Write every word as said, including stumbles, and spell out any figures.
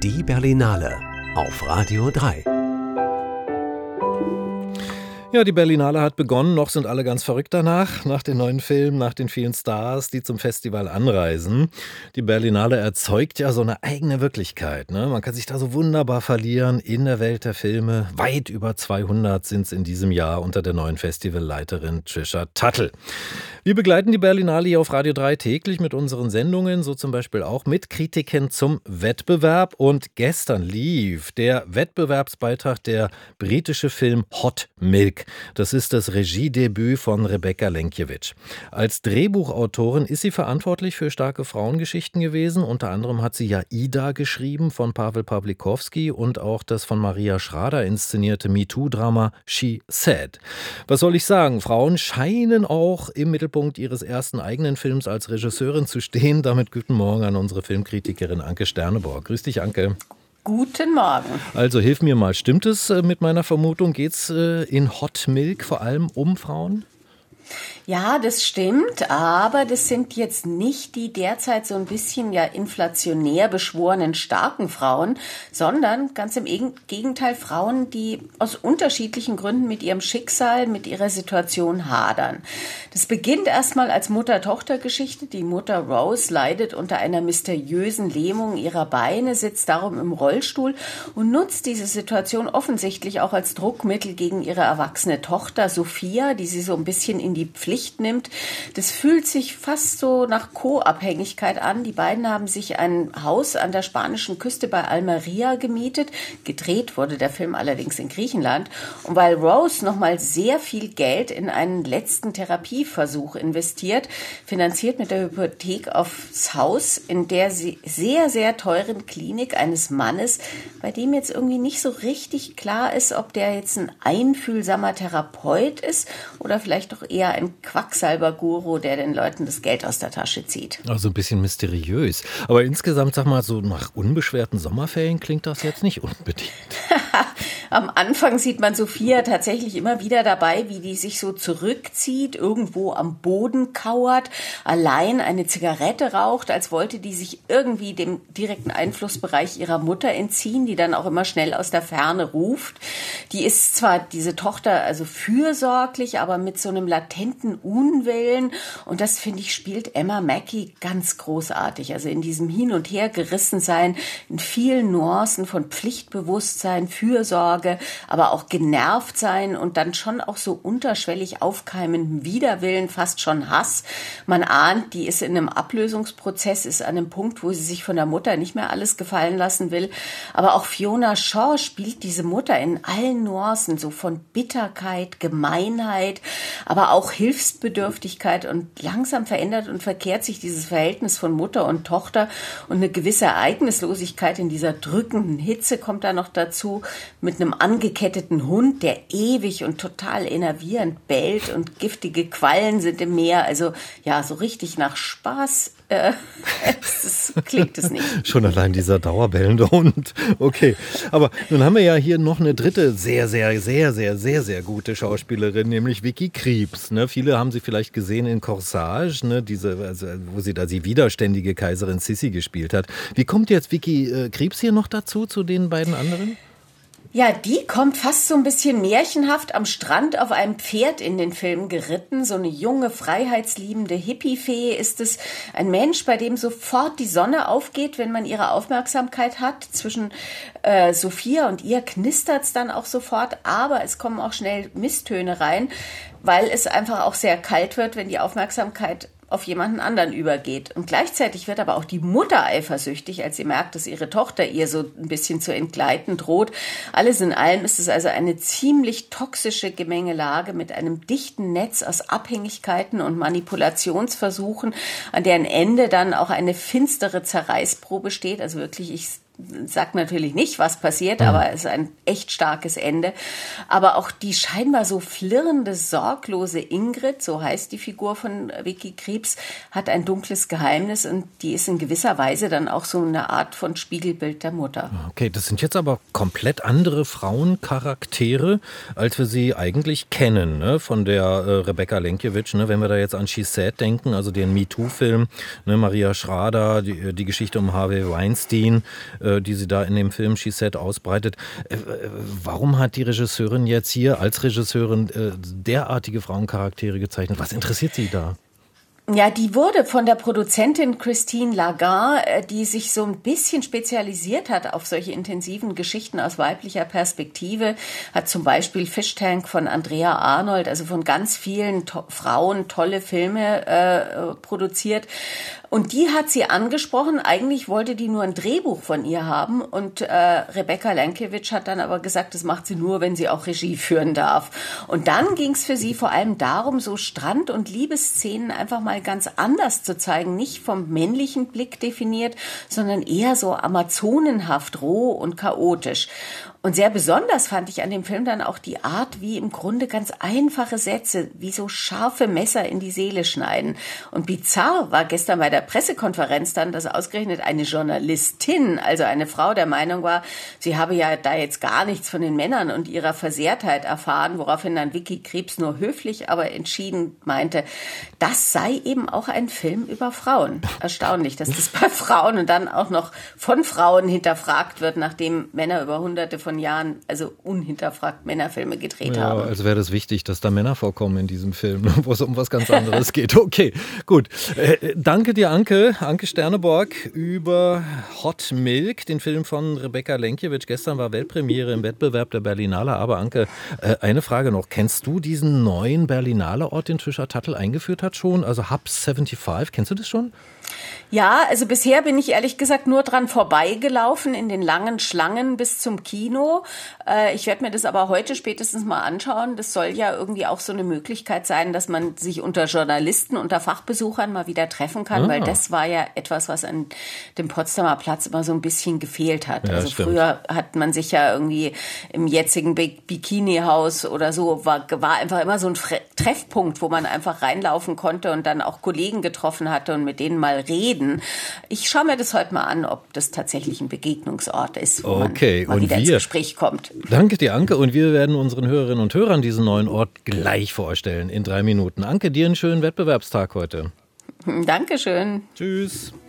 Die Berlinale auf Radio drei. Ja, die Berlinale hat begonnen. Noch sind alle ganz verrückt danach, nach den neuen Filmen, nach den vielen Stars, die zum Festival anreisen. Die Berlinale erzeugt ja so eine eigene Wirklichkeit, ne? Man kann sich da so wunderbar verlieren in der Welt der Filme. Weit über zweihundert sind es in diesem Jahr unter der neuen Festivalleiterin Trisha Tuttle. Wir begleiten die Berlinale hier auf Radio drei täglich mit unseren Sendungen, so zum Beispiel auch mit Kritiken zum Wettbewerb. Und gestern lief der Wettbewerbsbeitrag der britische Film Hot Milk. Das ist das Regiedebüt von Rebecca Lenkiewicz. Als Drehbuchautorin ist sie verantwortlich für starke Frauengeschichten gewesen. Unter anderem hat sie ja Ida geschrieben von Paweł Pawlikowski und auch das von Maria Schrader inszenierte MeToo-Drama She Said. Was soll ich sagen? Frauen scheinen auch im Mittelpunkt ihres ersten eigenen Films als Regisseurin zu stehen. Damit guten Morgen an unsere Filmkritikerin Anke Sterneborg. Grüß dich, Anke. Guten Morgen. Also hilf mir mal, stimmt es mit meiner Vermutung? Geht es in Hot Milk vor allem um Frauen? Ja, das stimmt, aber das sind jetzt nicht die derzeit so ein bisschen ja inflationär beschworenen starken Frauen, sondern ganz im Gegenteil Frauen, die aus unterschiedlichen Gründen mit ihrem Schicksal, mit ihrer Situation hadern. Das beginnt erstmal als Mutter-Tochter-Geschichte. Die Mutter Rose leidet unter einer mysteriösen Lähmung ihrer Beine, sitzt darum im Rollstuhl und nutzt diese Situation offensichtlich auch als Druckmittel gegen ihre erwachsene Tochter Sophia, die sie so ein bisschen in die Pflicht nimmt. Das fühlt sich fast so nach Co-Abhängigkeit an. Die beiden haben sich ein Haus an der spanischen Küste bei Almeria gemietet. Gedreht wurde der Film allerdings in Griechenland. Und weil Rose nochmal sehr viel Geld in einen letzten Therapieversuch investiert, finanziert mit der Hypothek aufs Haus, in der sie sehr, sehr teuren Klinik eines Mannes, bei dem jetzt irgendwie nicht so richtig klar ist, ob der jetzt ein einfühlsamer Therapeut ist oder vielleicht doch eher ein Quacksalber-Guru, der den Leuten das Geld aus der Tasche zieht. Also ein bisschen mysteriös. Aber insgesamt, sag mal, so nach unbeschwerten Sommerferien klingt das jetzt nicht unbedingt. Am Anfang sieht man Sophia tatsächlich immer wieder dabei, wie die sich so zurückzieht, irgendwo am Boden kauert, allein eine Zigarette raucht, als wollte die sich irgendwie dem direkten Einflussbereich ihrer Mutter entziehen, die dann auch immer schnell aus der Ferne ruft. Die ist zwar, diese Tochter, also fürsorglich, aber mit so einem latenten Unwillen. Und das, finde ich, spielt Emma Mackey ganz großartig. Also in diesem Hin- und Hergerissensein, in vielen Nuancen von Pflichtbewusstsein, Fürsorge, aber auch genervt sein und dann schon auch so unterschwellig aufkeimenden Widerwillen, fast schon Hass. Man ahnt, die ist in einem Ablösungsprozess, ist an einem Punkt, wo sie sich von der Mutter nicht mehr alles gefallen lassen will. Aber auch Fiona Shaw spielt diese Mutter in allen Nuancen, so von Bitterkeit, Gemeinheit, aber auch Hilfsbedürftigkeit, und langsam verändert und verkehrt sich dieses Verhältnis von Mutter und Tochter, und eine gewisse Ereignislosigkeit in dieser drückenden Hitze kommt da noch dazu, mit einem angeketteten Hund, der ewig und total enervierend bellt, und giftige Quallen sind im Meer. Also ja, so richtig nach Spaß äh, das klingt es nicht. Schon allein dieser dauerbellende Hund. Okay, aber nun haben wir ja hier noch eine dritte sehr, sehr, sehr, sehr, sehr, sehr gute Schauspielerin, nämlich Vicky Krieps. Ne? Viele haben sie vielleicht gesehen in Corsage, ne? Diese, also, wo sie da die widerständige Kaiserin Sissi gespielt hat. Wie kommt jetzt Vicky äh, Krieps hier noch dazu, zu den beiden anderen? Ja, die kommt fast so ein bisschen märchenhaft am Strand auf einem Pferd in den Film geritten. So eine junge, freiheitsliebende Hippie-Fee ist es. Ein Mensch, bei dem sofort die Sonne aufgeht, wenn man ihre Aufmerksamkeit hat. Zwischen äh, Sophia und ihr knistert's dann auch sofort, aber es kommen auch schnell Misstöne rein, weil es einfach auch sehr kalt wird, wenn die Aufmerksamkeit auf jemanden anderen übergeht. Und gleichzeitig wird aber auch die Mutter eifersüchtig, als sie merkt, dass ihre Tochter ihr so ein bisschen zu entgleiten droht. Alles in allem ist es also eine ziemlich toxische Gemengelage mit einem dichten Netz aus Abhängigkeiten und Manipulationsversuchen, an deren Ende dann auch eine finstere Zerreißprobe steht. Also wirklich, ich sagt natürlich nicht, was passiert, mhm. aber es ist ein echt starkes Ende. Aber auch die scheinbar so flirrende, sorglose Ingrid, so heißt die Figur von Vicky Krieps, hat ein dunkles Geheimnis, und die ist in gewisser Weise dann auch so eine Art von Spiegelbild der Mutter. Okay, das sind jetzt aber komplett andere Frauencharaktere, als wir sie eigentlich kennen, ne? Von der äh, Rebecca Lenkiewicz, ne? Wenn wir da jetzt an She Said denken, also den MeToo-Film, ne? Maria Schrader, die, die Geschichte um Harvey Weinstein, äh, die sie da in dem Film She Said ausbreitet. Äh, warum hat die Regisseurin jetzt hier als Regisseurin äh, derartige Frauencharaktere gezeichnet? Was interessiert sie da? Ja, die wurde von der Produzentin Christine Lagarde, die sich so ein bisschen spezialisiert hat auf solche intensiven Geschichten aus weiblicher Perspektive, hat zum Beispiel Fish Tank von Andrea Arnold, also von ganz vielen to- Frauen tolle Filme äh, produziert. Und die hat sie angesprochen. Eigentlich wollte die nur ein Drehbuch von ihr haben. Und äh, Rebecca Lankiewicz hat dann aber gesagt, das macht sie nur, wenn sie auch Regie führen darf. Und dann ging es für sie vor allem darum, so Strand- und Liebesszenen einfach mal ganz anders zu zeigen. Nicht vom männlichen Blick definiert, sondern eher so amazonenhaft, roh und chaotisch. Und sehr besonders fand ich an dem Film dann auch die Art, wie im Grunde ganz einfache Sätze, wie so scharfe Messer in die Seele schneiden. Und bizarr war gestern bei der Pressekonferenz dann, dass ausgerechnet eine Journalistin, also eine Frau, der Meinung war, sie habe ja da jetzt gar nichts von den Männern und ihrer Versehrtheit erfahren, woraufhin dann Vicky Krebs nur höflich, aber entschieden meinte, das sei eben auch ein Film über Frauen. Erstaunlich, dass das bei Frauen und dann auch noch von Frauen hinterfragt wird, nachdem Männer über hunderte von Jahren, also unhinterfragt Männerfilme gedreht ja, haben. Also wäre das wichtig, dass da Männer vorkommen in diesem Film, wo es um was ganz anderes geht. Okay, gut. Äh, danke dir, Anke. Anke Sterneborg über Hot Milk, den Film von Rebecca Lankiewicz. Gestern war Weltpremiere im Wettbewerb der Berlinale. Aber Anke, äh, eine Frage noch. Kennst du diesen neuen Berlinale-Ort, den Trisha Tuttle eingeführt hat schon? Also Hub fünfundsiebzig, kennst du das schon? Ja, also bisher bin ich ehrlich gesagt nur dran vorbeigelaufen in den langen Schlangen bis zum Kino. Äh, ich werde mir das aber heute spätestens mal anschauen. Das soll ja irgendwie auch so eine Möglichkeit sein, dass man sich unter Journalisten, unter Fachbesuchern mal wieder treffen kann, ah. weil das war ja etwas, was an dem Potsdamer Platz immer so ein bisschen gefehlt hat. Ja, also stimmt. Früher hat man sich ja irgendwie im jetzigen Bikini-Haus oder so, war, war einfach immer so ein Treffpunkt, wo man einfach reinlaufen konnte und dann auch Kollegen getroffen hatte und mit denen mal reden. Ich schaue mir das heute mal an, ob das tatsächlich ein Begegnungsort ist, wo okay, man mal wieder wir, ins Gespräch kommt. Danke dir, Anke. Und wir werden unseren Hörerinnen und Hörern diesen neuen Ort gleich vorstellen in drei Minuten. Anke, dir einen schönen Wettbewerbstag heute. Dankeschön. Tschüss.